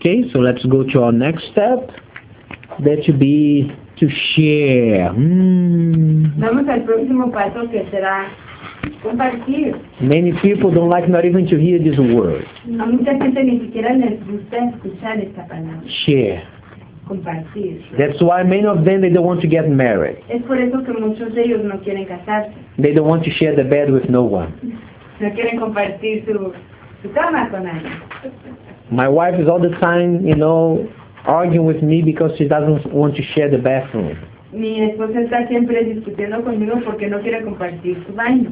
Okay, so let's go to our next step. That should be to share. Vamos al próximo paso, que será compartir. Many people don't like not even to hear this word. A mucha gente ni siquiera les gusta escuchar esta palabra. Share. Compartir. That's why many of them, they don't want to get married. Es por eso que muchos de ellos no quieren casarse. They don't want to share the bed with no one. No quieren compartir su cama con nadie. My wife is all the time, arguing with me because she doesn't want to share the bathroom. Mi esposa está siempre discutiendo conmigo porque no quiere compartir su baño.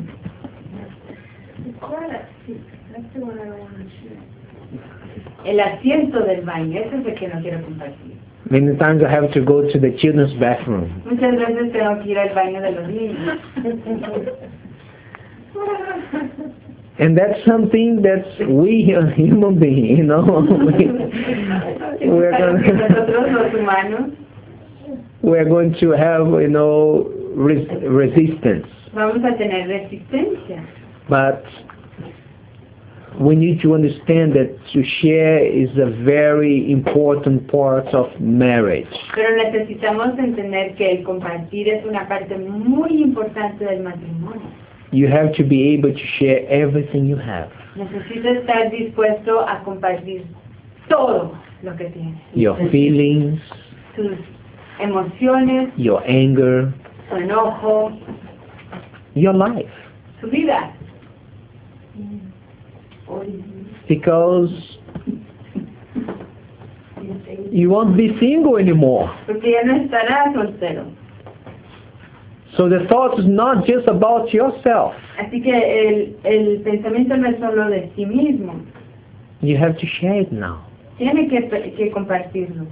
El asiento del baño, ese es el que no quiero compartir. Many times I have to go to the children's bathroom. Muchas veces tengo que ir al baño de los niños. And that's something that we human beings, we're going to have, resistance. Vamos a tener resistencia. But we need to understand that to share is a very important part of marriage. Pero necesitamos entender que el compartir es una parte muy importante del matrimonio. You have to be able to share everything you have. Necesitas estar dispuesto a compartir todo lo que tienes. Your feelings, tus emociones, your anger, tu enojo, your life. tu vida. Because you won't be single anymore. Porque ya no estarás soltero. So the thought is not just about yourself. Así que el pensamiento no es solo de sí mismo. You have to share it now. Tiene que compartirlo.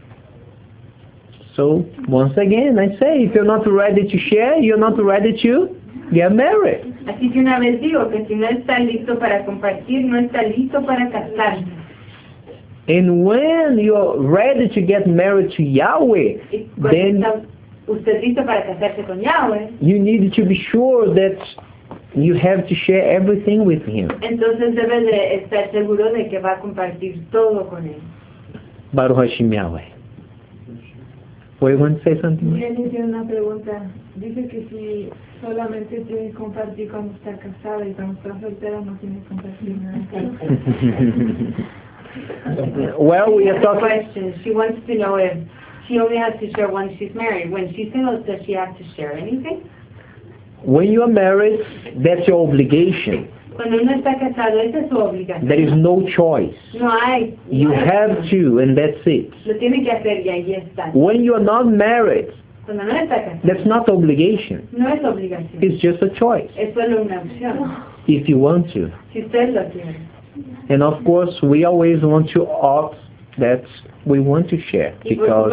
So once again, I say, if you're not ready to share, you're not ready to get married. Así que una vez digo que si no está listo para compartir, no está listo para casarse. And when you're ready to get married to Yahweh, then usted listo para casarse con Yahweh, you need to be sure that you have to share everything with Him. Entonces debe de estar seguro de que va a compartir todo con Él. Baruch Hashem Yahweh. Were you going to say something? Él tiene una pregunta. Dice que si solamente tiene que compartir cuando está casada y cuando está soltera no tiene que compartir nada. Well, we are talking. Question. She wants to know if she only has to share when she's married. When she's single, does she have to share anything? When you are married, that's your obligation. Cuando uno está casado, esa es su obligación. There is no choice. No hay. You have to, and that's it. Lo tiene que hacer y ahí está. When you are not married, Cuando no está casado, that's not obligation. no es obligación. It's just a choice. Es solo una opción. If you want to. Si usted lo quiere. And of course, we always want to opt that we want to share because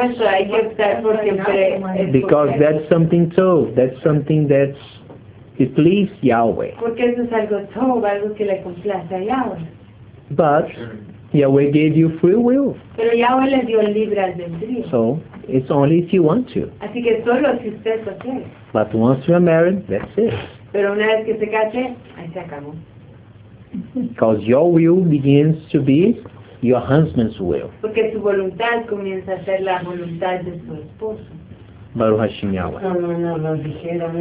that's something too. That's something that's it pleases Yahweh. Porque eso es algo todo, algo que le complace a Yahweh. But Yahweh gave you free will. Pero Yahweh le dio libre albedrío. So it's only if you want to. Así que solo si usted lo quiere. But once you are married, that's it. Pero una vez que se case, ahí se acabó. Because your will begins to be your husband's will. Porque su voluntad comienza a ser la voluntad de su esposo. Baruch Hashem Yahweh. No nos dijeron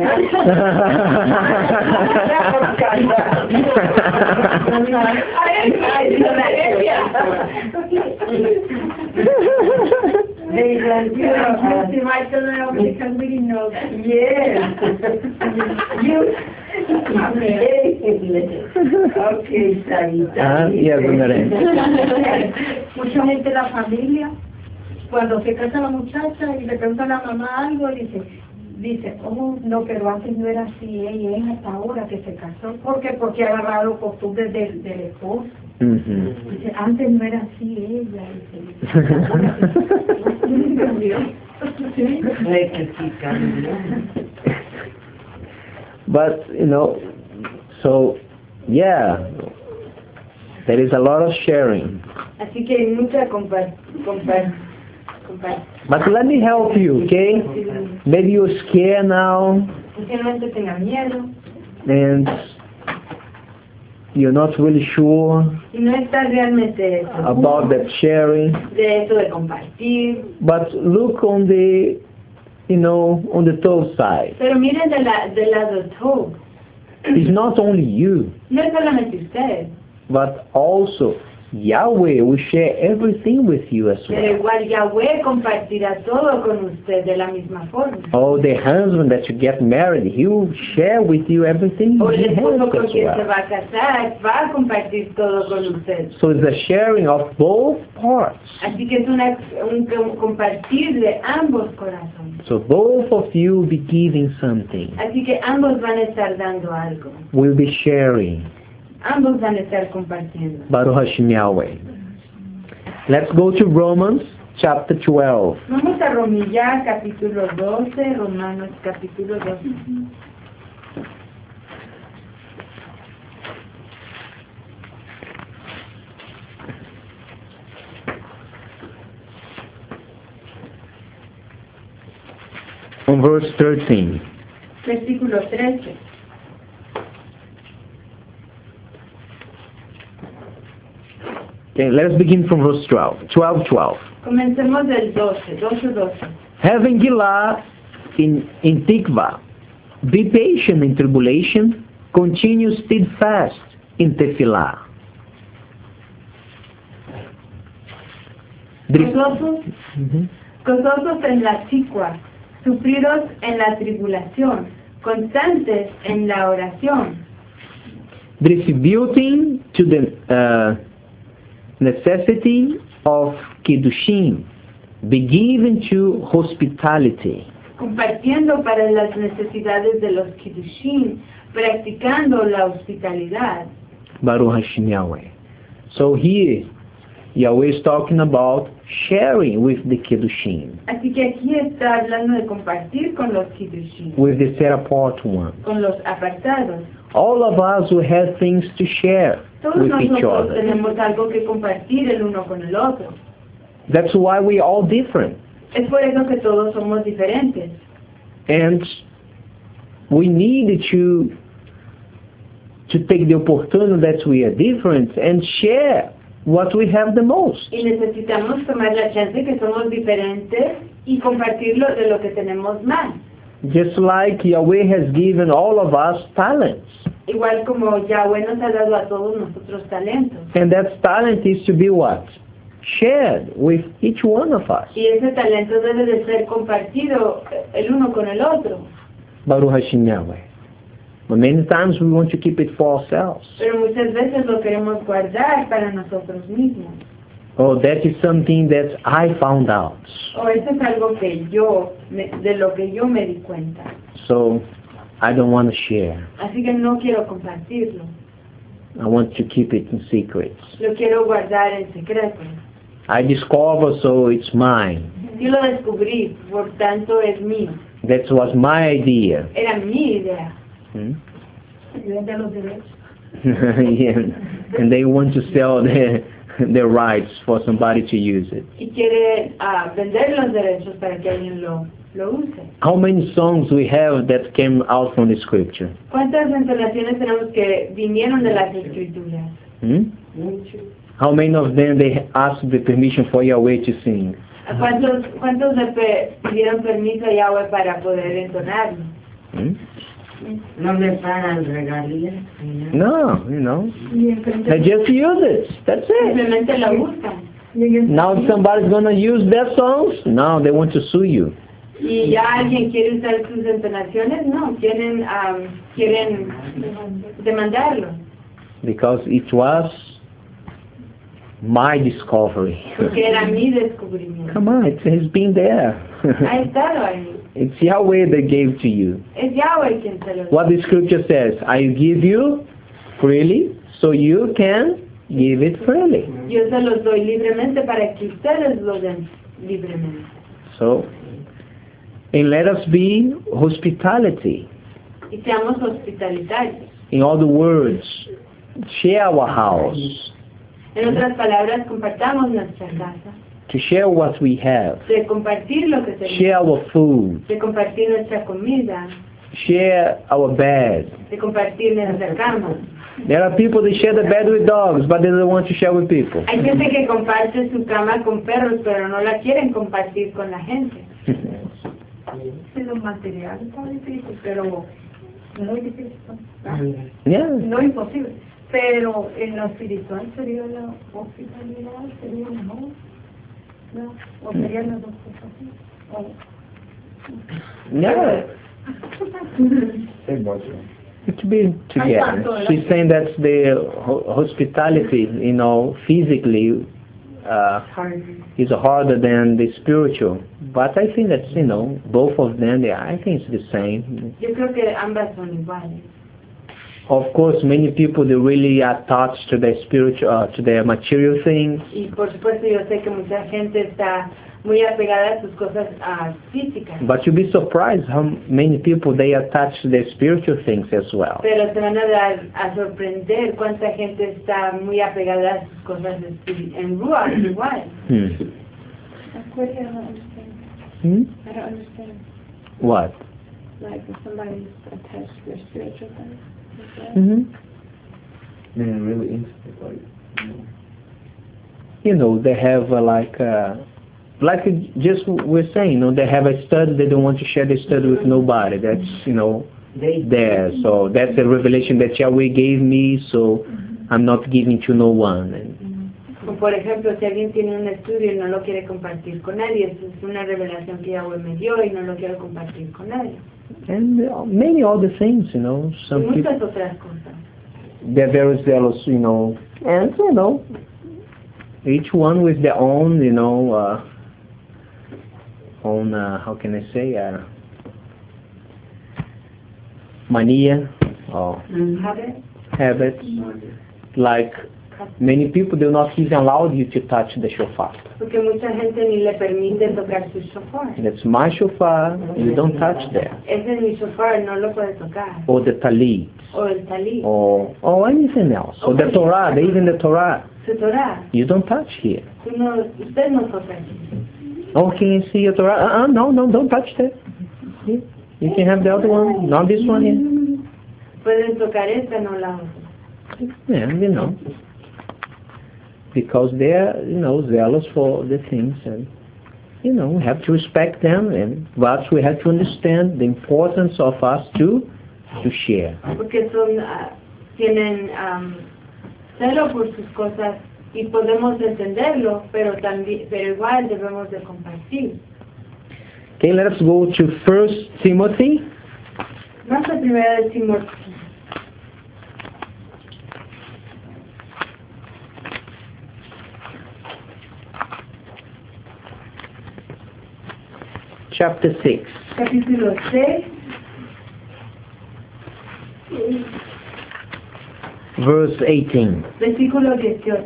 Mucha gente de la familia, cuando se casa la muchacha y le pregunta a la mamá algo, dice, oh, no, pero antes no era así, ella es hasta ahora que se casó. ¿Por qué? Porque ha agarrado costumbres del esposo. Dice, antes no era así ella. But, so, yeah, there is a lot of sharing. Así que hay mucha But let me help you, okay? Maybe you're scared now. Posiblemente tenga miedo. And you're not really sure y no estás realmente about seguro that sharing, de eso de compartir. but look on the, on the tough side. Pero miren del lado todo. It's not only you, No es solamente usted, but also Yahweh will share everything with you as pero well. igual Yahweh compartirá todo con usted de la misma forma. Oh, the husband that you get married, he will share with you everything O el he has esposo con as quien se well. va a casar va a compartir todo con usted. So it's a sharing of both parts. Así que es un compartir de ambos corazones. So both of you will be giving something. Así que ambos van a estar dando algo. We'll be sharing. Ambos van a estar compartiendo. Baruch Hashem Yahweh. Let's go to Romans chapter 12. Vamos a Romillar capítulo 12, Romanos capítulo 12. On verse 13. Versículo 13. Okay, let's begin from verse 12. 12. Comencemos del 12. Having Gilah in Tikva, be patient in tribulation, continue steadfast in Tefillah. Gozosos en la chicua, sufridos en la tribulación, constantes en la oración. Distributing to the necessity of Kiddushin, be given to hospitality. Compartiendo para las necesidades de los Kiddushin, practicando la hospitalidad. Baruch Hashem Yahweh. So here, Yahweh is talking about sharing with the Kiddushin, Así que aquí está hablando de compartir con los Kiddushin, with the set apart ones. con los apartados. All of us will have things to share Todos with each nosotros other. tenemos algo que compartir el uno con el otro. That's why we're all different. Es por eso que todos somos diferentes. And we need to take the opportunity that we are different and share what we have the most. Y necesitamos tomar la chance que somos diferentes y compartirlo de lo que tenemos más. Just like Yahweh has given all of us talents. Igual como Yahweh nos ha dado a todos nosotros talentos. And that talent is to be what? Shared with each one of us. Y ese talento debe de ser compartido el uno con el otro. Baruch Hashem Yahweh. But many times we want to keep it for ourselves. Pero muchas veces lo queremos guardar para nosotros mismos. Oh, that is something that I found out. O eso es algo que de lo que yo me di cuenta. So I don't want to share. Así que no quiero compartirlo. I want to keep it in secret. Lo quiero guardar en secreto. I discover, so it's mine. Yo lo descubrí, por tanto es mío. That was my idea. Era mi idea. Hmm? Y vende los derechos. Yeah. And they want to sell their rights for somebody to use it. Y quiere vender los derechos para que alguien lo use. How many songs we have that came out from the scripture? ¿Cuántas entonaciones tenemos que vinieron de las escrituras? Hmm? How many of them they asked the permission for Yahweh to sing? ¿Cuántos le pidieron permiso a Yahweh para poder entonarlo? Hmm? No le pagan regalías. No, Y enfrente- they just use it. That's it. Simplemente la usan. y en el- Now if somebody's gonna use their songs, now they want to sue you. ¿Y ya alguien quiere usar sus entonaciones? No, quieren demandarlo. Because it was my discovery. Porque era mi descubrimiento. Come on, it has been there. Ha estado ahí. It's Yahweh that gave to you. Es Yahweh quien se lo What the scripture says, I give you freely, so you can give it freely. Yo se los doy libremente para que ustedes lo den libremente. So, and let us be hospitality. Y seamos hospitalitarios. In other words, share our house, En otras palabras, compartamos nuestra casa. to share what we have, De compartir lo que tenemos. share our food, De compartir nuestra comida. share our bed. de compartir nuestra cama. There are people that share the bed with dogs, but they don't want to share with people. Hay gente que comparte su cama con perros, pero no la quieren compartir con la gente. Sí, los materiales está difícil, pero muy difícil. Yeah. No imposible. Pero en lo espiritual sería la hospitalidad, sería mejor. ¿No? O serían las dos cosas así. Yeah. To be together. She's saying that's the hospitality, physically is harder than the spiritual. But I think that's, both of them, I think it's the same. Yo creo que ambas son iguales. Of course, many people, they really are attached to their spiritual, to their material things. Y por supuesto yo sé que mucha gente está muy apegada a sus cosas físicas. But you'll be surprised how many people they attach to their spiritual things as well. Pero se van a dar a sorprender cuánta gente está muy apegada a sus cosas en Ruach igual. I don't understand. What? Like if somebody's attached to their spiritual things. Really into They have like just we're saying, they have a study, they don't want to share the study with nobody. That's, there. So that's a revelation that Yahweh gave me, so I'm not giving to no one. O por ejemplo, si alguien tiene un estudio y no lo quiere compartir con nadie, eso es una revelación que Yahweh me dio y no lo quiero compartir con nadie. And many other things, Y some people, muchas otras cosas. they're very jealous, and, each one with their own, how can I say, mania or habit. Like many people do not even allow you to touch the shofar. Porque mucha gente ni le permite tocar su shofar. That's my shofar, you don't touch that. Ese es mi shofar, no lo puede tocar. Or the talit. O el talit. Or anything else. Or the Torah, even the Torah. Su Torah. You don't touch here. Usted no toca aquí. Oh, can you see your Torah? No, don't touch that. Here. You can have the other one, not this one here. Pueden tocar esta, no la otra. Yeah, because they're, zealous for the things, and, we have to respect them, but we have to understand the importance of us to share. Porque tienen celo por sus cosas y podemos entenderlo, pero igual debemos de compartir. Okay, let's go to 1 Timothy. Vamos a primera de Timoteo. Chapter 6. Capítulo 6. Verse 18. Versículo 18.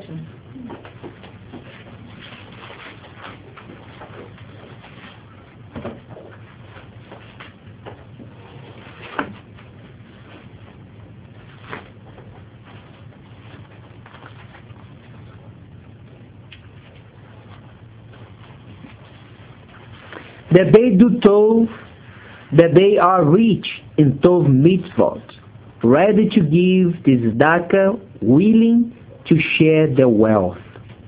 That they do tov, that they are rich in tov mitzvot, ready to give the tzedakah, willing to share their wealth.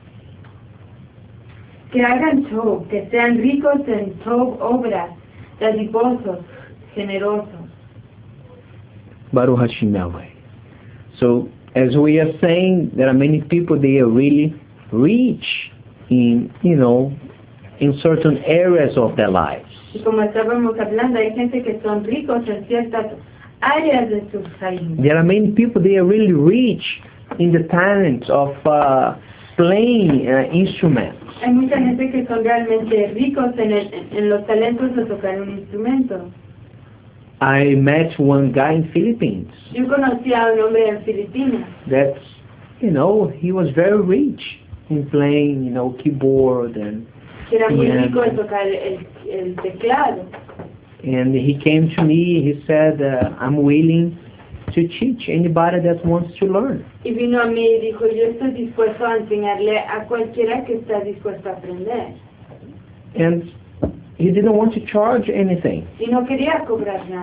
Que hagan tov, que sean ricos en tov obras, dadivosos, generosos. Baruch Hashem Yahweh. So, as we are saying, there are many people, they are really rich in, in certain areas of their lives. Y como estábamos hablando, hay gente que son ricos en ciertas áreas de sus vidas. There are many people, they are really rich in the talent of playing instruments. Hay mucha gente que son realmente ricos en los talentos de tocar un instrumento. I met one guy in Philippines. Yo conocí a un hombre en Filipinas. That's, he was very rich in playing, keyboard and Que era muy piano. rico en tocar el teclado. And he came to me, he said, I'm willing to teach anybody that wants to learn. Y vino a mí y dijo, yo estoy dispuesto a enseñarle a cualquiera que está dispuesto a aprender. And he didn't want to charge anything. Y no quería cobrar nada.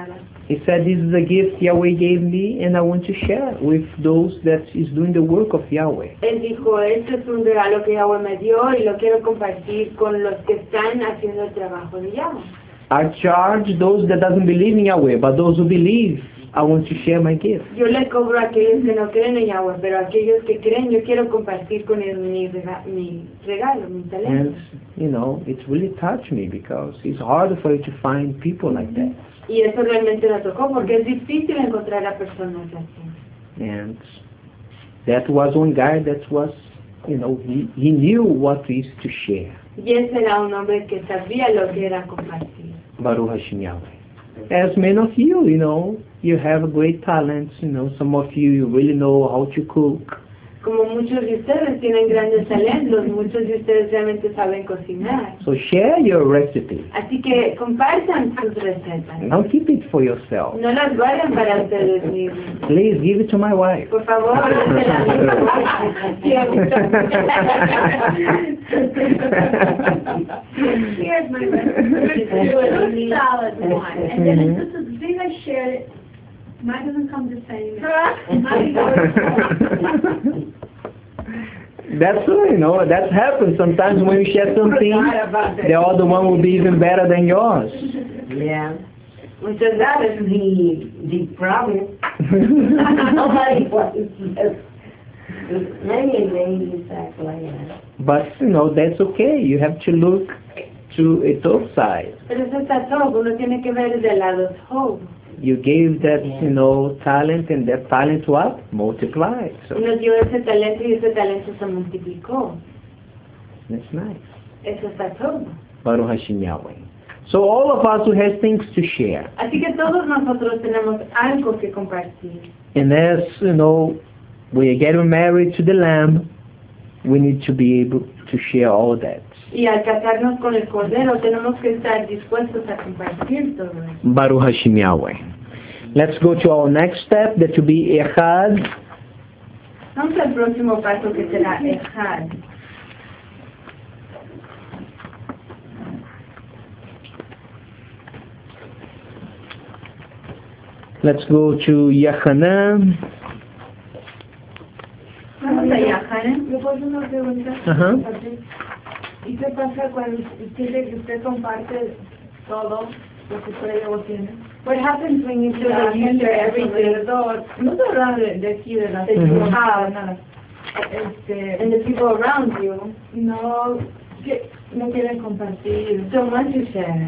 He said, this is a gift Yahweh gave me and I want to share with those that is doing the work of Yahweh. Él dijo, esto es un regalo que Yahweh me dio y lo quiero compartir con los que están haciendo el trabajo de Yahweh. I charge those that doesn't believe in Yahweh, but those who believe, I want to share my gift. Yo le cobro a aquellos que no creen en Yahweh, pero a aquellos que creen, yo quiero compartir con ellos mi regalo, mi talento. And, it really touched me because it's hard for you to find people like that. Y eso realmente me tocó porque es difícil encontrar a personas así. And that was one guy that was, he knew what is to share. Y ese era un hombre que sabía lo que era compartir. Baruch Hashem Yahweh. As many of you, you have great talents, some of you really know how to cook. Como muchos de ustedes tienen grandes talentos, muchos de ustedes realmente saben cocinar. So share your recipe. Así que compartan sus recetas. Don't keep it for yourself. No las guarden para ustedes mismos. Please give it to my wife. Por favor, Here's my recipe. Salad one. And then this is the thing I shared it. Mine doesn't come the same. That happens sometimes when you share something, the other one will be even better than yours. Yeah. Because that is the problem. Nobody wants to. Many ladies act like that. But, that's okay. You have to look to a top side. Pero eso está todo, uno tiene que ver del lado todo. You gave that, talent, and that talent what? Multiplied. So Uno dio ese talento y ese talento se multiplicó. that's nice. Eso está todo. Baruch Hashem Yahweh. So all of us who has things to share. Así que todos nosotros tenemos algo que compartir. And as, we are getting married to the Lamb, we need to be able to share all that. Y al casarnos con el Cordero tenemos que estar dispuestos a compartir todo eso. Baruch Hashem Yahweh. Let's go to our next step, that will be Echad. Vamos al próximo paso que será Echad. Let's go to Yachanan. Vamos a Yachanan. ¿Me puedo hacer una pregunta? Ajá. ¿Y qué pasa cuando usted comparte todo lo que usted tiene? What happens when you share everything? No estoy hablando de aquí, de la nada. And the people around you No quieren compartir. don't want to share.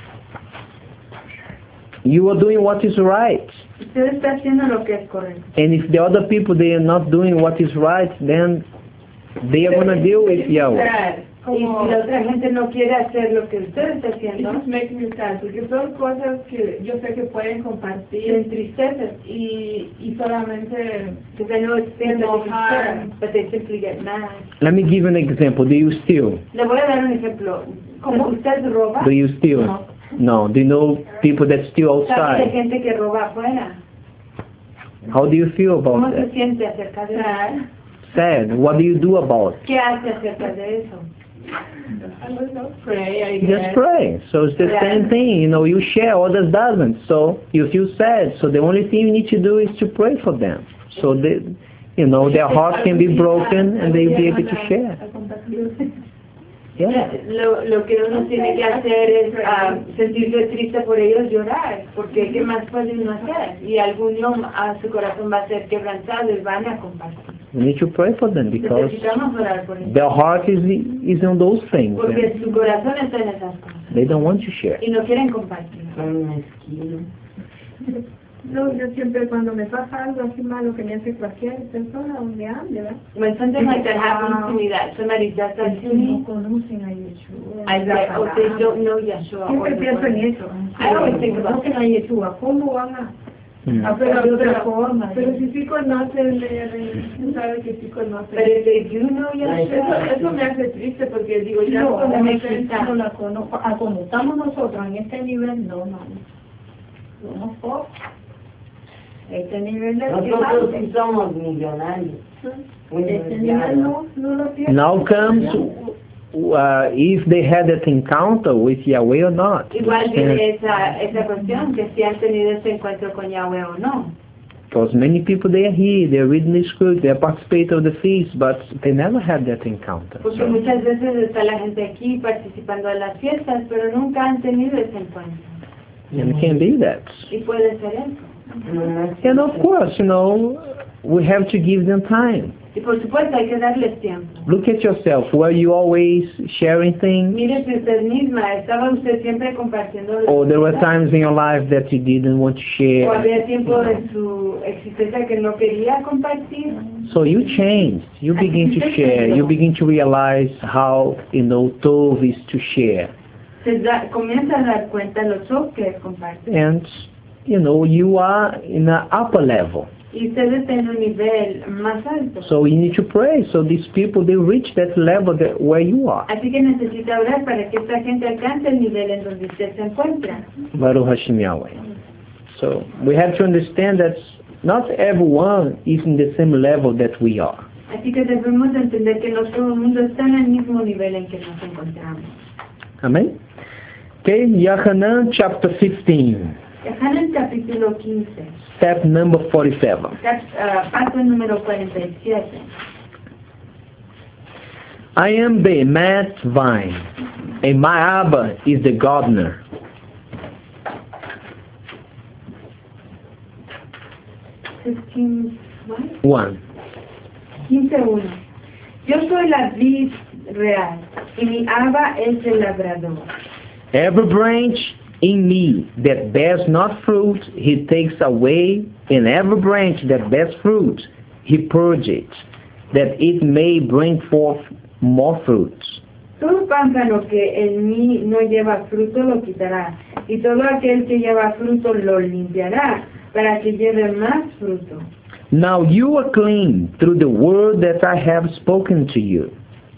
You are doing what is right. Usted está haciendo lo que es correcto. And if the other people, they are not doing what is right, then they are going to deal with Yahweh. Y si la otra gente no quiere hacer lo que usted está haciendo, It makes me sad, porque son cosas que yo sé que pueden se compartir entristecen. y solamente Because I know it's things that you Enojar. share, but they simply get mad. Let me give an example. Do you steal? Le voy a dar un ejemplo. ¿Cómo usted roba? Do you steal? No. No. Do you know people that steal ¿Sabe de outside? gente que roba afuera? How do you feel ¿Cómo about se that? siente acerca de eso? Sad. What do you do about it? ¿Qué hace acerca de eso? pray, I Just pray. So it's the same thing. You share, others doesn't. So you feel sad. So the only thing you need to do is to pray for them. So their heart can be broken and they'll be able to share. Yeah. Lo que uno tiene que hacer es sentirse triste por ellos, llorar, porque ¿qué más puede uno hacer? Y algún día su corazón va a ser quebrantado y van a compartir. We need to pray for them because Necesitamos orar por ellos, their heart is on those things. porque And su corazón está en esas cosas they don't want to share. y no quieren compartir. Son mezquinos. No, yo siempre cuando me pasa algo así malo que me hace cualquier persona donde ande, ¿verdad? When something like that happens to me, that somebody does that to No me, conocen a Yeshua. I say, oh, they don't know Yeshua. Siempre pienso en eso. I always think about Conocen a Yeshua. ¿Cómo van a Mm. hacer de otra forma? Pero si sí conocen, tú sabes que sí conocen. But if they do know Yeshua, Eso me hace triste porque digo, ya No, como me ustedes quita. no la conozco, como estamos nosotros en este nivel, no, mami. Somos pocos. Este nivel de Nosotros sí somos millonarios. Muy este nivel millonarios. no lo tiene. Now comes if they had that encounter with Yahweh or not. Igual viene esa cuestión, que si han tenido ese encuentro con Yahweh o no. Because many people, they are here, they are reading the script, they are participating of the feast, but they never had that encounter. Porque muchas veces está la gente aquí participando de las fiestas, pero nunca han tenido ese encuentro. And it can be that. Y puede ser eso. And of course, we have to give them time. Y por supuesto hay que darles tiempo. Look at yourself. Were you always sharing things? Mírese usted misma, ¿estaba usted siempre compartiendo? Or there were times in your life that you didn't want to ¿O share? había tiempo en su existencia que no quería compartir? So you changed. You begin to share. You begin to realize how, Tov is to share. Comienza a dar cuenta lo que es compartir. And, you are in an upper level. Y usted está en un nivel más alto. So you need to pray so these people, they reach that level where you are. Así que necesita orar para que esta gente alcance el nivel en donde usted se encuentra. Baruch Hashem Yahweh. So we have to understand that not everyone is in the same level that we are. Así que debemos entender que no todo el mundo está en el mismo nivel en que nos encontramos. Amen? Okay, Yohanan chapter 15. Yohanan capítulo 15. Step number 47. Paso número 47. I am the mad vine, and my Abba is the gardener. One. 15:1. Yo soy la vid real, y mi Abba es el labrador. Every branch in me that bears not fruit, he takes away, and every branch that bears fruit, he purges, that it may bring forth more fruits. Todo pámpano que en mí no lleva fruto lo quitará, y todo aquel que lleva fruto lo limpiará, para que lleve más fruto. Now you are clean through the word that I have spoken to you.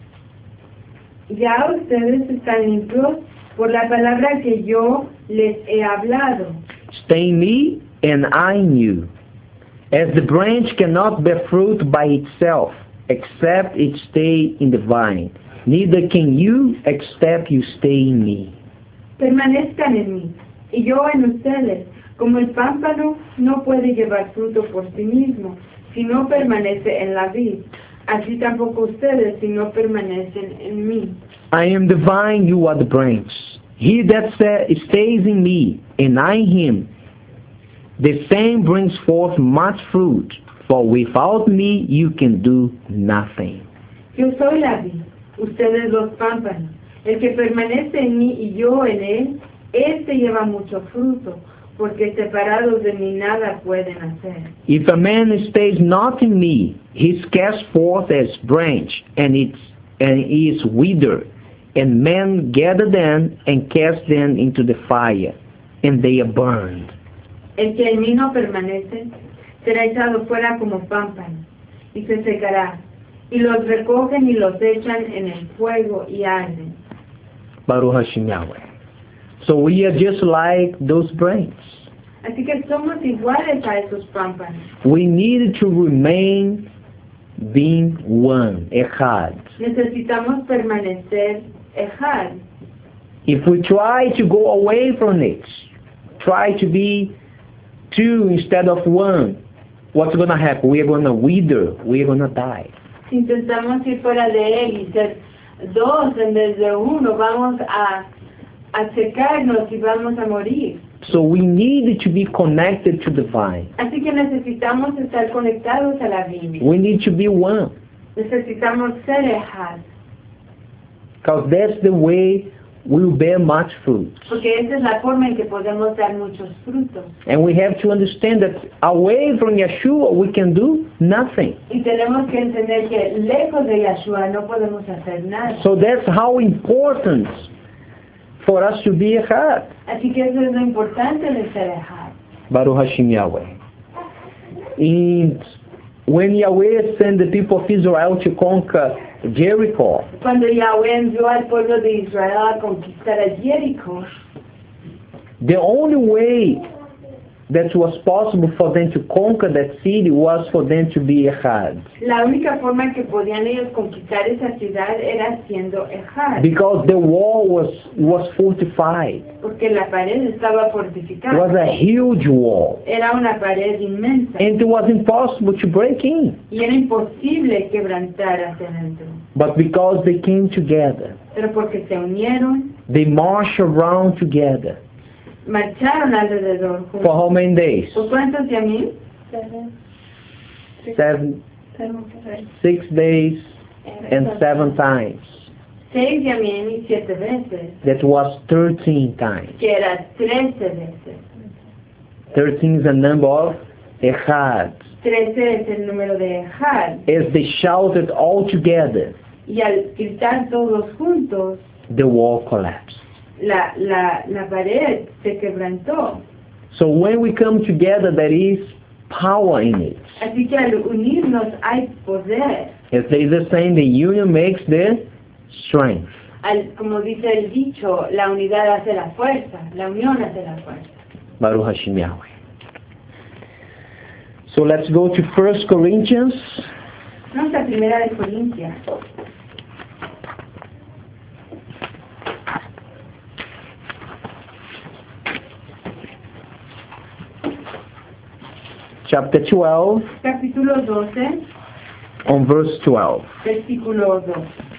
Ya ustedes están limpios por la palabra que yo les he hablado. Stay in me, and I in you. As the branch cannot bear fruit by itself, except it stay in the vine, neither can you except you stay in me. Permanezcan en mí, y yo en ustedes. Como el pámpano no puede llevar fruto por sí mismo, si no permanece en la vid, así tampoco ustedes si no permanecen en mí. I am the vine, you are the branch. He that stays in me, and I in him, the same brings forth much fruit, for without me you can do nothing. Yo soy la vid, ustedes los pámpanos. El que permanece en mí y yo en él, este lleva mucho fruto, porque separados de mí nada pueden hacer. If a man stays not in me, he is cast forth as branch, and is withered, and men gather them and cast them into the fire, and they are burned. El que en mí no permanece, será echado fuera como pámpano, y se secará, y los recogen y los echan en el fuego y arden. Baruch Hashem Yahweh. So we are just like those branches. Así que somos iguales a esos pámpanos. We need to remain being one, echad. Necesitamos permanecer echad. If we try to go away from it, try to be two instead of one, what's going to happen? We are going to wither. We are going to die. Si intentamos ir fuera de él y ser dos en vez de uno, vamos a secarnos y vamos a morir. So we need to be connected to the vine. Así que necesitamos estar conectados a la vid. We need to be one. Necesitamos ser echad. Because that's the way we'll bear much fruit. Porque esa es la forma en que podemos dar muchos frutos. And we have to understand that away from Yeshua we can do nothing. Y tenemos que entender que lejos de Yeshua no podemos hacer nada. So that's how important for us to be echad. Así que eso es lo importante de ser echad. Baruch Hashem Yahweh. And when Yahweh sent the people of Israel to conquer Jericho, Cuando Yahweh envió al pueblo de Israel a conquistar a Jericho, the only way that was possible for them to conquer that city was for them to be Ehad. La única forma en que podían ellos conquistar esa ciudad era siendo Ehad. Because the wall was fortified. Porque la pared estaba It fortificada. was a huge wall. Era una pared inmensa. And it was impossible to break in. Y era imposible quebrantar hacia adentro. But because they came together, Pero porque se unieron, they marched around together. marcharon alrededor For juntos. how many days? ¿Por cuántos de a mí? 6 days and 7 times. 6 de a mí y 7 veces. That was 13 times. Que era 13 veces. 13 is a number of Ehad. 13 es el número de Ehad. As they shouted all together, Y al gritar todos juntos, the wall collapsed. la pared se quebrantó. So when we come together, there is power in it. Así que al unirnos hay poder. As they are saying, the union makes the strength. Como dice el dicho, la unidad hace la fuerza, la unión hace la fuerza. Baruch Hashem Yahweh. So let's go to 1 Corinthians Vamos a primera de Corintios. chapter 12 Capítulo 12, on verse 12. versículo 2.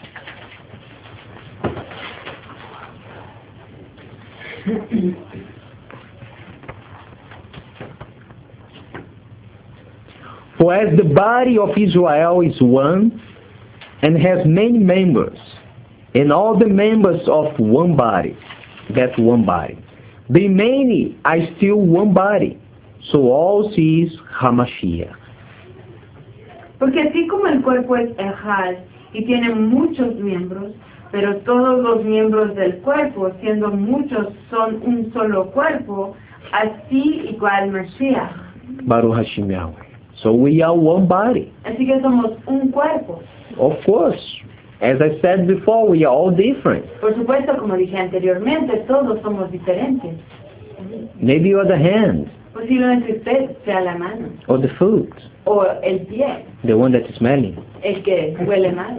For as the body of Israel is one and has many members, and all the members of one body, that's one body, the many are still one body, so also is Hamashiach. Porque así como el cuerpo es Ehad y tiene muchos miembros, pero todos los miembros del cuerpo, siendo muchos, son un solo cuerpo, así igual Mashiach. Baruch Hashem Yahweh. So we are one body. Así que somos un cuerpo. Of course, as I said before, we are all different. Por supuesto, como dije anteriormente, todos somos diferentes. Maybe you are the hand, Posiblemente usted sea la mano, or the foot, o el pie, the one that is smelling. el que huele mal,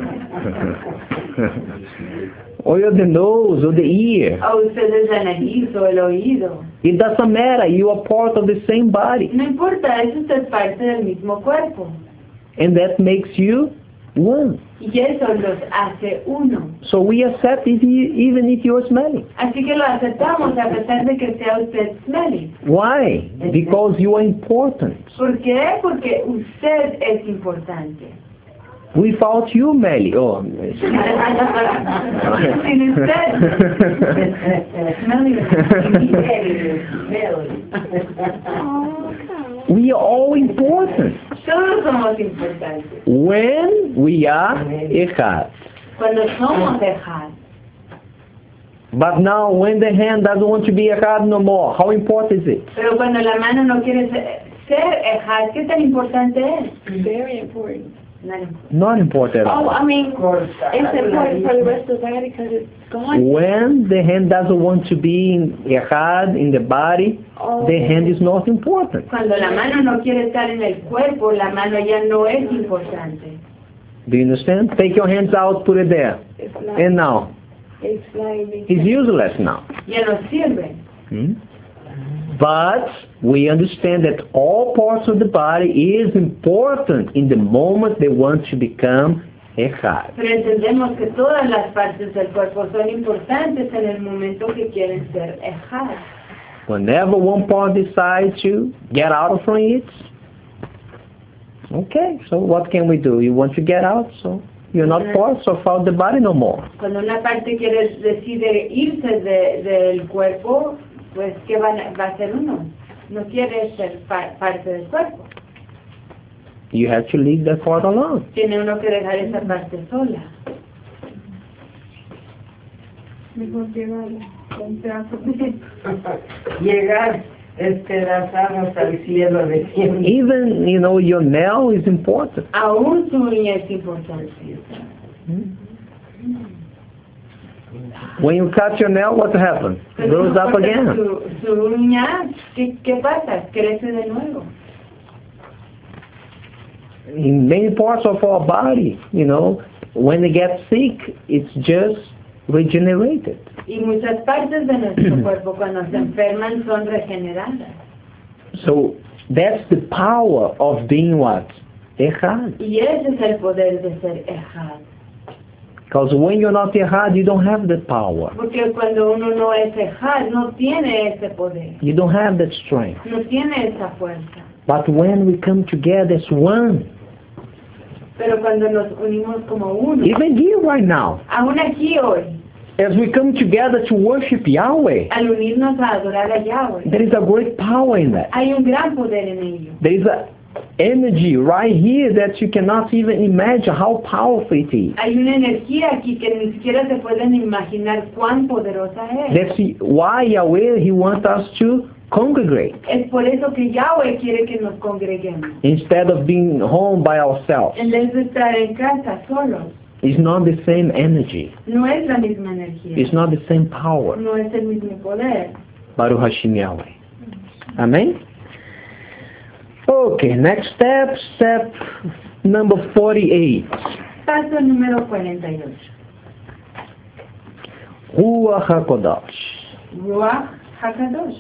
Or you're the nose, or the ear. o usted es la nariz o el oído. It doesn't matter, you are part of the same body. No importa, es usted parte del mismo cuerpo. And that makes you one. Y eso los hace uno. So we accept it even if you're smelling. Así que lo aceptamos a pesar de que sea usted smelly. Why? Because you are important. ¿Por qué? Porque usted es importante. Without you, Melly. Oh. Sin usted. We are all important Todos somos importantes. when we are Echad. Cuando somos Ehad. But now when the hand doesn't want to be Echad no more, how important is it? Pero cuando la mano no quiere ser Ehad, ¿qué tan importante es? Very important. Not important at Oh, all. I mean, it's important for the rest of the body because it's gone. When the hand doesn't want to be in Echad, in the body, the hand is not important. Cuando la mano no quiere estar en el cuerpo, la mano ya no es importante. Do you understand? Take your hands out, put it there. It's not. And now, It's not even. it's useless now. Ya no sirve. But we understand that all parts of the body is important in the moment they want to become Echad. Pero entendemos que todas las partes del cuerpo son importantes en el momento que quieren ser Ehad. Whenever one part decides to get out from it, okay, so what can we do? You want to get out, so you're not part of the body no more. Cuando una parte decide irse del cuerpo, pues ¿qué va a hacer uno? No quiere ser parte del cuerpo. You have to leave that part alone. Tiene uno que dejar esa parte sola. Mejor llegar con un pedazo de... Llegar despedazarnos al cielo de siempre. Even, your nail is important. Aún su uña es importante. When you cut your nail, what happens? It Pero grows no up corta again. su uña, ¿qué pasa? Crece de nuevo. In many parts of our body, when they get sick, it's just regenerated. Y muchas partes de nuestro cuerpo cuando se enferman son regeneradas. So that's the power of being what? Echad. Y ese es el poder de ser Echad. Because when you're not Echad, you don't have that power. Porque cuando uno no es Echad, no tiene ese poder. You don't have that strength. No tiene esa fuerza. But when we come together as one, Pero cuando nos unimos como uno, even here right now, aún aquí hoy, as we come together to worship Yahweh, al unirnos a adorar a Yahweh, there is a great power in that. hay un gran poder en ello. There is a energy right here that you cannot even imagine how powerful it is. Hay una energía aquí que ni siquiera se pueden imaginar cuán poderosa es. That's why Yahweh, He wants us to congregate Es por eso que Yahweh quiere que nos congreguemos. instead of being home by ourselves. En vez de estar en casa solos, It's not the same energy. no es la misma energía. It's not the same power. No es el mismo poder. Baruch Hashem Yahweh. Amen? Okay, next step number 48. Paso número 48. Ruach HaKodesh. Ruach HaKadosh.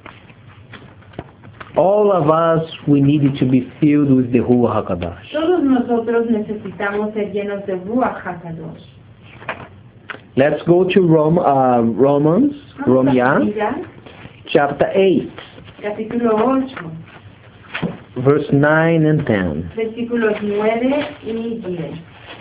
All of us, we needed to be filled with the Ruach HaKodesh. Todos nosotros necesitamos ser llenos de Ruach HaKadosh. Let's go to Romans, Vamos a mirar chapter 8, capítulo 8, verse 9 and 10. versículos 9 y 10.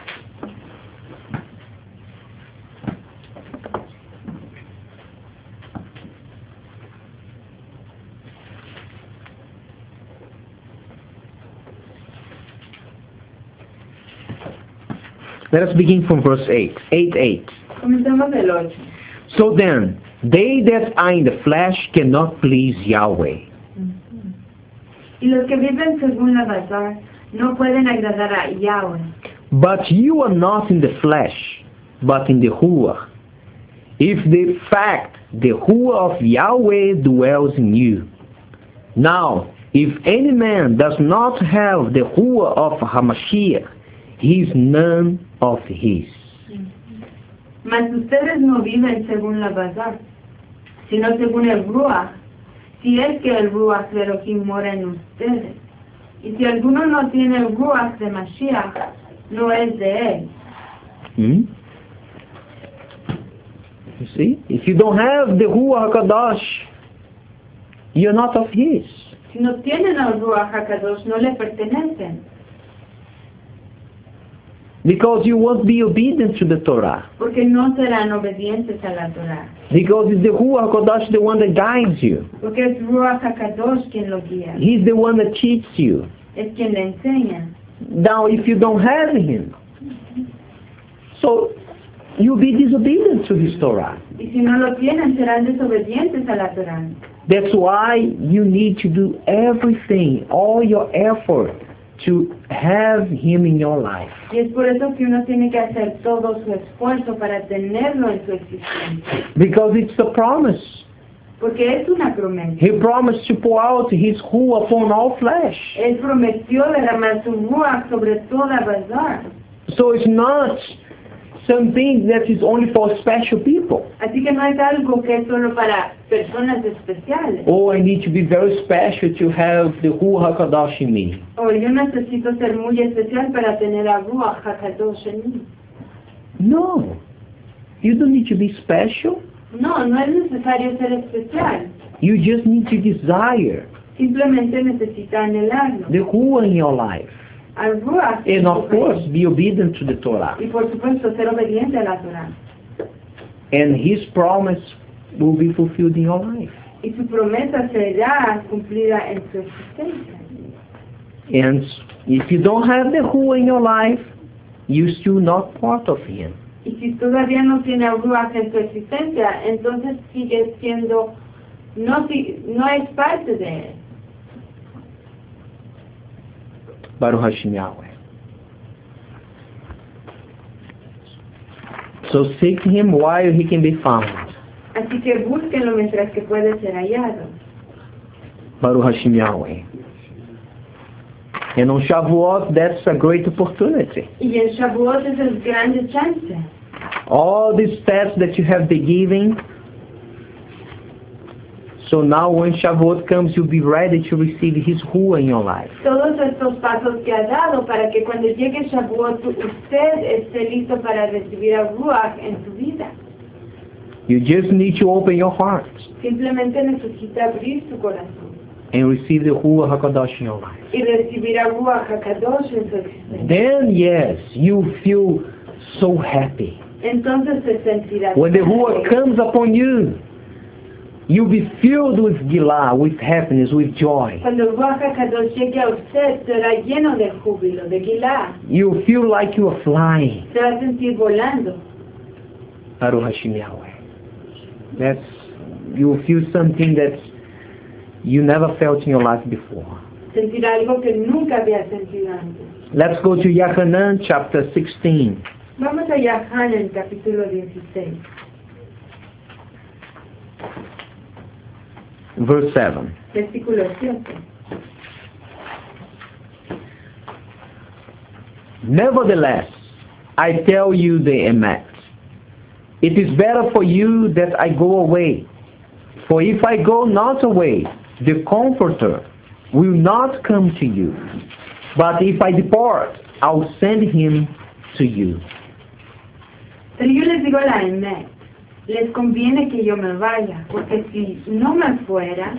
Let us begin from verse 8. 8. Comenzamos del 8. So then, they that are in the flesh cannot please Yahweh. Y los que viven según la Bazar no pueden agradar a Yahweh. But you are not in the flesh, but in the Ruach. If the fact the Ruach of Yahweh dwells in you. Now, if any man does not have the Ruach of Hamashiach, he is none of his. Mas ustedes no viven según la Bazar, sino según el Ruach, si es que el Ruach de Elohim mora en ustedes. Y si alguno no tiene el Ruach de Mashiach, no es de él. You see? If you don't have the Ruach HaKadosh, you're not of his. Si no tienen el Ruach HaKadosh, no le pertenecen. Because you won't be obedient to the Torah. Porque no serán obedientes a la Torah. Because it's the Ruach HaKadosh the one that guides you. Porque es Ruach HaKadosh quien lo guía. He's the one that teaches you. Es quien le enseña. Now, if you don't have him, so you'll be disobedient to his Torah. Y si no lo tienen, serán desobedientes a la Torah. That's why you need to do everything, all your effort, to have him in your life. Y es por eso que uno tiene que hacer todo su esfuerzo para tenerlo en su existencia. Because it's a promise. Porque es una promesa. He promised to pour out his Ruach upon all flesh. Él prometió derramar su Ruach sobre toda Bazar. So it's not something that is only for special people. Así que no es algo que es solo para personas especiales. Oh, I need to be very special to have the Ruach HaKadosh in me. O yo necesito ser muy especial para tener a Ruach HaKadosh en mí. No. You don't need to be special. No, no es necesario ser especial. You just need to desire Simplemente necesita anhelarlo. the Ruach in your life. Al Ruach. And of course, be obedient to the Torah. Y por supuesto ser obediente a la Torah. And his promise will be fulfilled in your life. Y su promesa será cumplida en su existencia. And if you don't have the Ruach in your life, you're still not part of him. Y si todavía no tiene a Ruach en su existencia, entonces sigue siendo, no es parte de él. Baruch Hashem Yahweh. So seek him while he can be found. Así que búsquenlo mientras que puede ser hallado. Baruch Hashem Yahweh. And on Shavuot, that's a great opportunity. Y en Shavuot es el grande chance. All these steps that you have been giving. So now when Shavuot comes, you'll be ready to receive his Ruah in your life. Todos estos pasos que ha dado para que cuando llegue Shavuot usted esté listo para recibir a Ruach en su vida. You just need to open your heart Simplemente necesita abrir su corazón and receive the Ruach HaKadosh in your life. y recibir a Ruach HaKadosh en su existencia. Then, yes, you feel so happy. Entonces se sentirá When the tan Ruach alegre. comes upon you, you'll be filled with Gilah, with happiness, with joy. Cuando el Ruach HaKadosh llegue a usted será lleno de júbilo, de Gilá. You'll feel like you are flying. Se va a sentir volando. Baruch Hashem Yahweh. You'll feel something that you never felt in your life before. Sentirá algo que nunca había sentido antes. Let's go to Yahanan chapter 16. Vamos a Yahanan, capítulo 16. Verse 7. Versículo 7. Nevertheless, I tell you the emet. It is better for you that I go away. For if I go not away, the Comforter will not come to you. But if I depart, I'll send him to you. Pero yo les digo la emet. Les conviene que yo me vaya, porque si no me fuere,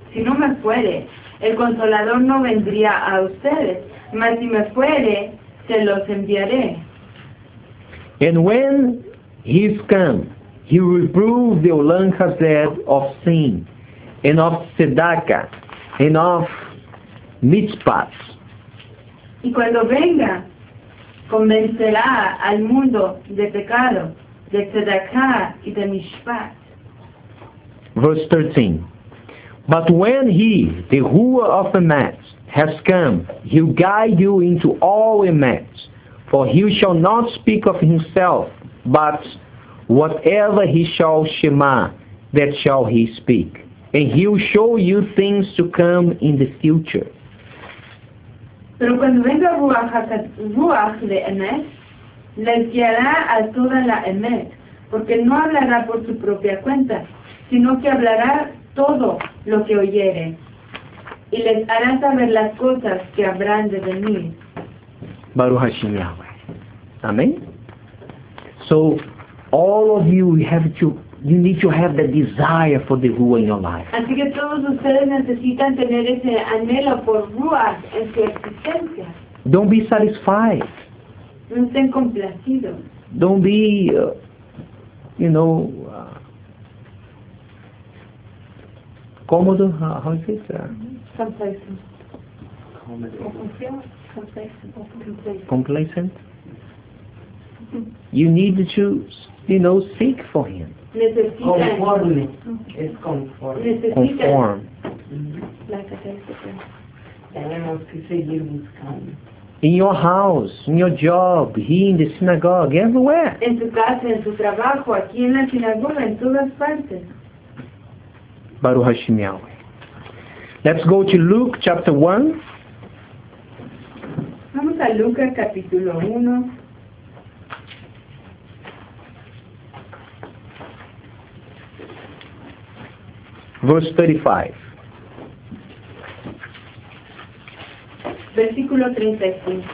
el Consolador no vendría a ustedes, mas si me fuere, se los enviaré. And when he is come, he will reprove the Olam Hazed of sin, and of tzedakah, and of mitzvot. Y cuando venga, convencerá al mundo de pecado, de tzedakah y de mishpat. Verse 13. But when he, the Ruach of Emet, has come, he'll guide you into all Emet. For he shall not speak of himself, but whatever he shall shema, that shall he speak. And he'll show you things to come in the future. Pero cuando venga Ruach de Emet, les guiará a toda la Emet, porque no hablará por su propia cuenta, sino que hablará todo lo que oyere, y les hará saber las cosas que habrán de venir. Baruch Hashem Yahweh. Amen? So, all of you you need to have the desire for the Ruach in your life. Así que todos ustedes necesitan tener ese anhelo por Ruach en su existencia. Don't be satisfied. No estén complacidos. Don't be, cómodo. How is it? Complacent. Complacent. You need to, seek for him. Necesitan. Conforme. Es conforme. Necesitan. Conform. Tenemos que seguir buscando. In your house, in your job, here in the synagogue, everywhere. En su casa, en su trabajo, aquí en la sinagoga, en todas partes. Baruch Hashem Yahweh. Let's go to Luke chapter 1. Vamos a Lucas capítulo 1. Verse 35. Versículo 35.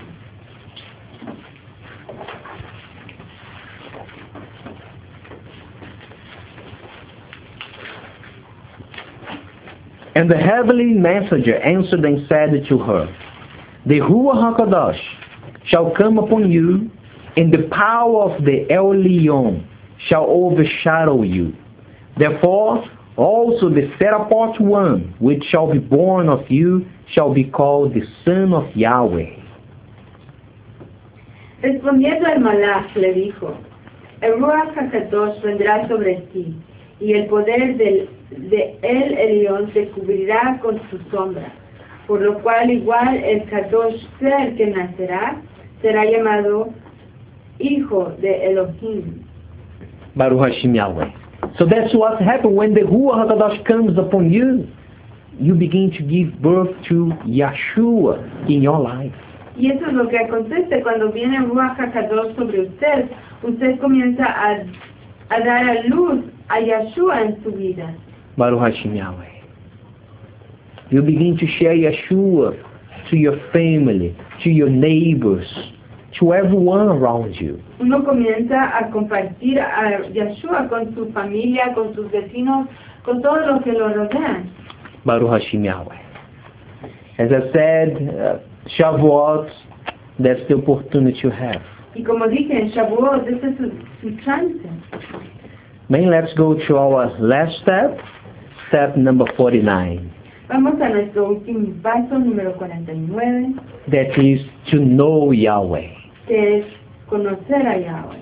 And the heavenly messenger answered and said to her, The Ruach HaKadosh shall come upon you, and the power of the Elyon shall overshadow you. Therefore, also the set-apart one, which shall be born of you, shall be called the Son of Yahweh. Respondiendo el Malach le dijo, el Ruach HaKadosh vendrá sobre ti, y el poder de El Elyon te cubrirá con su sombra, por lo cual igual el Kadosh ser que nacerá será llamado Hijo de Elohim. Baruch Hashem Yahweh. So that's what happens when the Ruach HaKadosh comes upon you. You begin to give birth to Yeshua in your life. Y eso es lo que acontece cuando viene Ruach HaKadosh sobre usted. Usted comienza a dar a luz a Yeshua en su vida. Baruch Hashem Yahweh. You begin to share Yeshua to your family, to your neighbors, to everyone around you. Uno comienza a compartir a Yeshua con su familia, con sus vecinos, con todos los que lo rodean. Baruch Hashem Yahweh. As I said, Shavuot, that's the opportunity you have. Y como dije, en Shavuot, ese es su chance. Then let's go to our last step, step number 49. Vamos a nuestro último paso, número 49, That is to know Yahweh. que es conocer a Yahweh.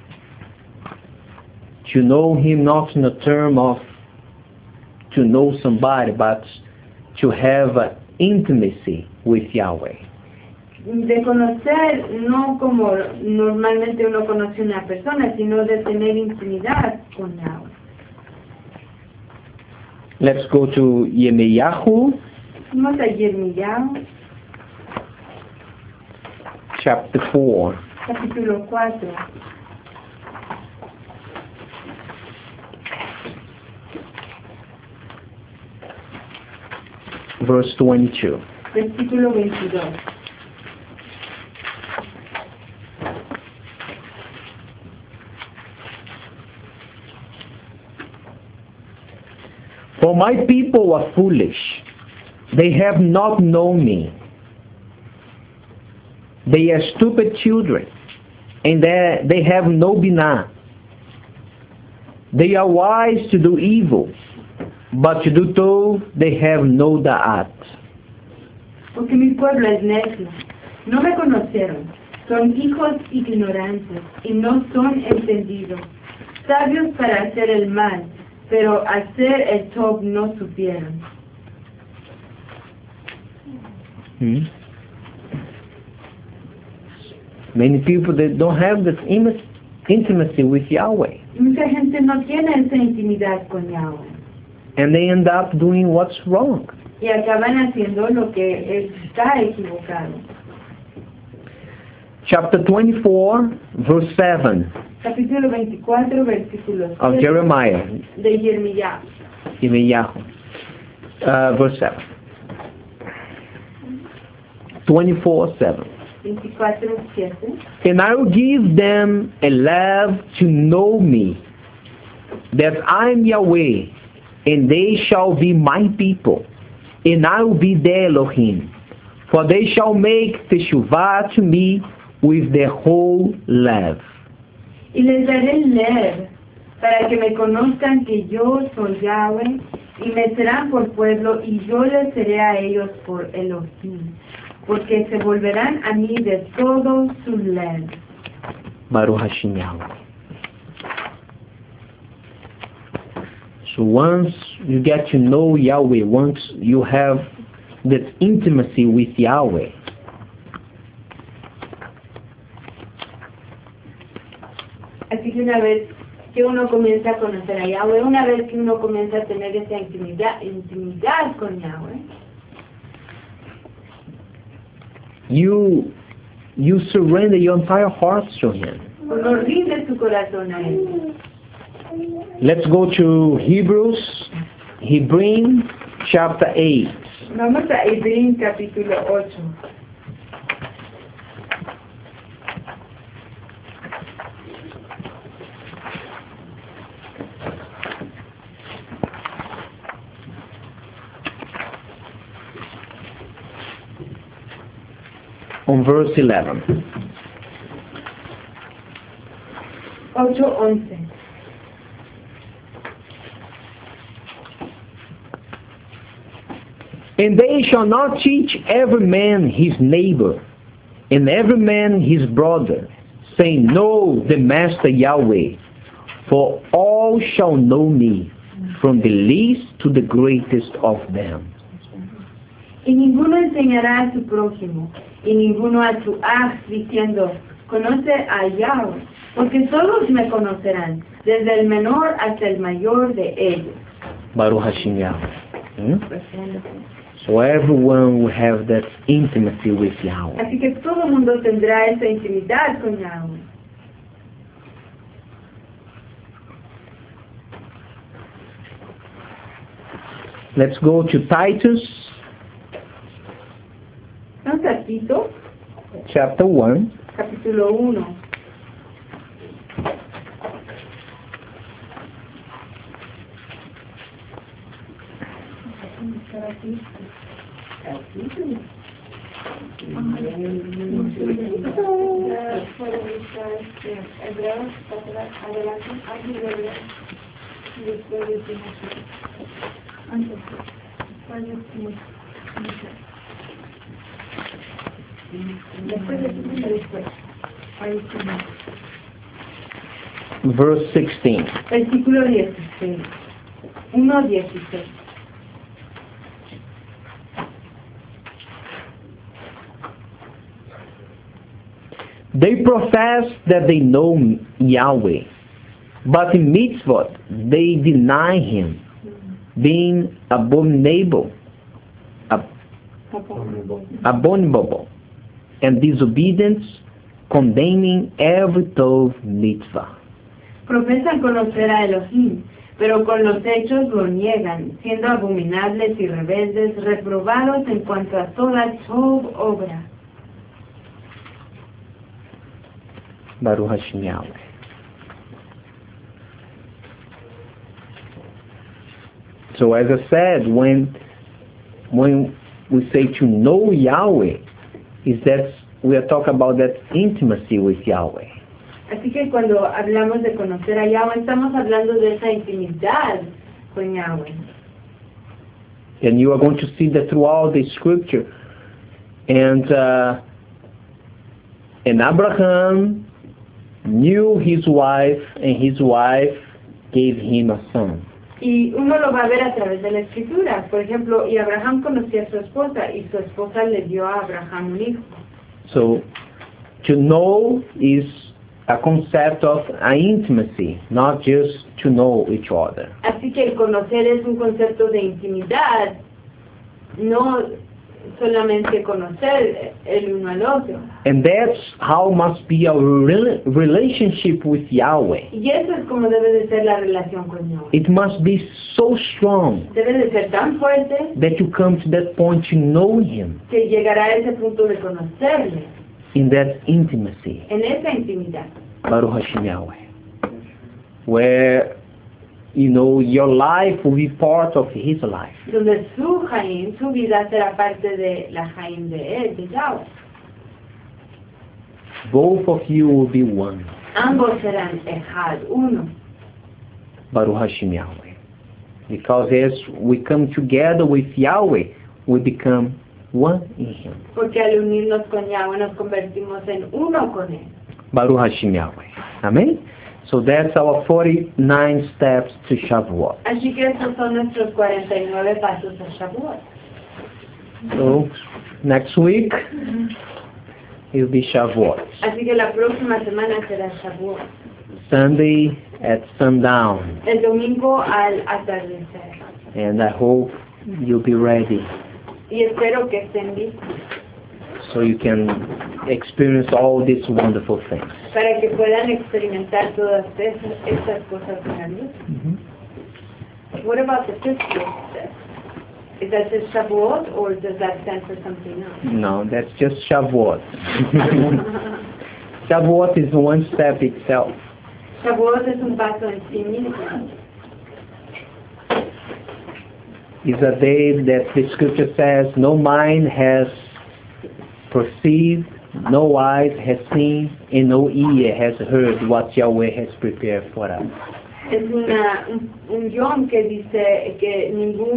To know Him not in the term of to know somebody, but to have an intimacy with Yahweh. De conocer, no como normalmente uno conoce a una persona, sino de tener intimidad con Yahweh. Let's go to Yirmiyahu, Vamos a Yirmiyahu, chapter 4. capítulo 4, Verse 22. versículo 22. For my people are foolish. They have not known me. They are stupid children, and they have no binah. They are wise to do evil, but to do tov they have no da'at. Porque mi pueblo es necio. No me conocieron. Son hijos ignorantes y no son entendidos. Sabios para hacer el mal, pero hacer el tov no supieron. Many people that don't have this intimacy with Yahweh, Mucha gente no tiene esa intimidad con Yahweh. and they end up doing what's wrong. Y acaban haciendo lo que está equivocado. Chapter 24, verse 7 Capítulo 24, versículo of 7 Jeremiah, de Yirmiyahu. Yirmiyahu, verse 7. 24:7. 24:7. And I will give them a love to know me, that I am Yahweh, and they shall be my people, and I will be their Elohim. For they shall make teshuvah to me with their whole love. Y les daré leer para que me conozcan que yo soy Yahweh, y me serán por pueblo, y yo les seré a ellos por Elohim, porque se volverán a mí de todo su lev. Baruch Hashem Yahweh. So once you get to know Yahweh, once you have that intimacy with Yahweh, Así que una vez que uno comienza a conocer a Yahweh, una vez que uno comienza a tener esa intimidad con Yahweh, you surrender your entire heart to Him. uno rinde su corazón a Él. Let's go to Hebrews chapter 8. Vamos a Hebreos capítulo 8. On verse 11. 8:11. And they shall not teach every man his neighbor, and every man his brother, saying, Know the Master Yahweh, for all shall know me, from the least to the greatest of them. Y ninguno enseñará a su prójimo, y ninguno a su diciendo, conoce a Yahweh, Porque todos me conocerán, desde el menor hasta el mayor de ellos. Baruch Hashem Yahweh. So everyone will have that intimacy with Yahweh. Así que todo el mundo tendrá esa intimidad con Yahweh. Let's go to Titus Vamos a Tito, chapter 1. capítulo 1. Verse 16. Versículo 16. 1:16. They profess that they know Yahweh, but in mitzvot they deny Him, being abominable, and disobedient, condemning every Tov mitzvah. Profesan conocer a Elohim, pero con los hechos lo niegan, siendo abominables y rebeldes, reprobados en cuanto a toda Tov obra. Baruch Hashem Yahweh. So as I said, when we say to know Yahweh, is that we are talking about that intimacy with Yahweh. Así que cuando hablamos de conocer a Yahweh, estamos hablando de esa intimidad con Yahweh. And you are going to see that throughout the scripture. And Abraham knew his wife, and his wife gave him a son. Y uno lo va a ver a través de la escritura. Por ejemplo, y Abraham conocía a su esposa, y su esposa le dio a Abraham un hijo. So, to know is a concept of an intimacy, not just to know each other. Así que el conocer es un concepto de intimidad, no solamente conocer el uno al otro. And that's how must be our relationship with Yahweh. Y eso es como debe de ser la relación con Yahweh. It must be so strong Debe de ser tan fuerte that you come to that point to know Him que llegará a ese punto de conocerle, in that intimacy. en esa intimidad. Baruch Hashem Yahweh. Where, you know, your life will be part of His life. Donde su Jaim, su vida será parte de la Jaim de él, de Yahweh. Both of you will be one. Ambos serán Ejad, uno. Baruch Hashem Yahweh. Because as we come together with Yahweh, we become one in Him. Porque al unirnos con Yahweh nos convertimos en uno con él. Baruch Hashem Yahweh. Amen? So that's our 49 steps to Shavuot. Así que esos son nuestros 49 pasos a Shavuot. So next week it will be Shavuot. Así que la próxima semana será Shavuot. Sunday at sundown. El domingo al atardecer. And I hope you'll be ready Y espero que estén listos so you can experience all these wonderful things. para que puedan experimentar todas estas cosas maravillosas. What about the 50th step? Is that just Shavuot, or does that stand for something else? No, that's just Shavuot. Shavuot is one step itself. Shavuot es un paso en sí mismo. It's a day that the scripture says no mind has perceived, no eyes has seen, and no ear has heard what Yahweh has prepared for us. Es un yom que dice que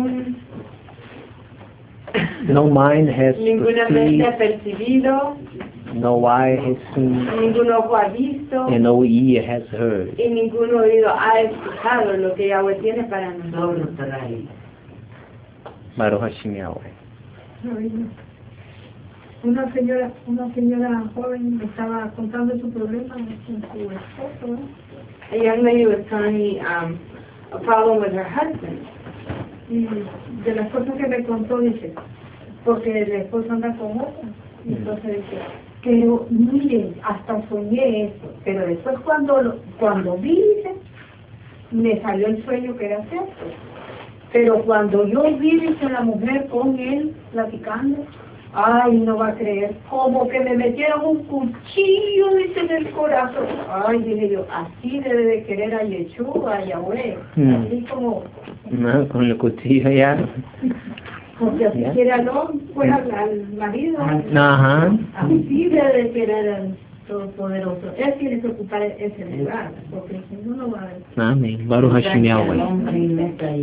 No mind has ninguna mente ha perceived, percibido, no eye has seen, ningún ojo ha visto, and no ear has heard. y ningún oído ha escuchado lo que Yahweh tiene para Todo nosotros. estará. Baruch Hashem Yahweh. una señora joven me estaba contando su problema con su esposo, ¿no? A young lady was telling me a problem with her husband. Y de las cosas que me contó, dice, porque el esposo anda con otra. Y entonces dice, pero miren, hasta soñé eso, pero después cuando vi, dice, me salió el sueño que era cierto. Pero cuando yo vi, dice, la mujer con él platicando, ay, no va a creer, como que me metieron un cuchillo, dice, en el corazón. Ay, dije yo, así debe de querer a Yeshua, a Yahweh. Así como... No, con el cuchillo ya. Porque así quiere al hombre, pues al marido. Ajá. Así debe de querer al Todopoderoso. Él tiene que ocupar ese lugar, porque si no, no va a haber. Amén. Baruch Hashem Yahweh.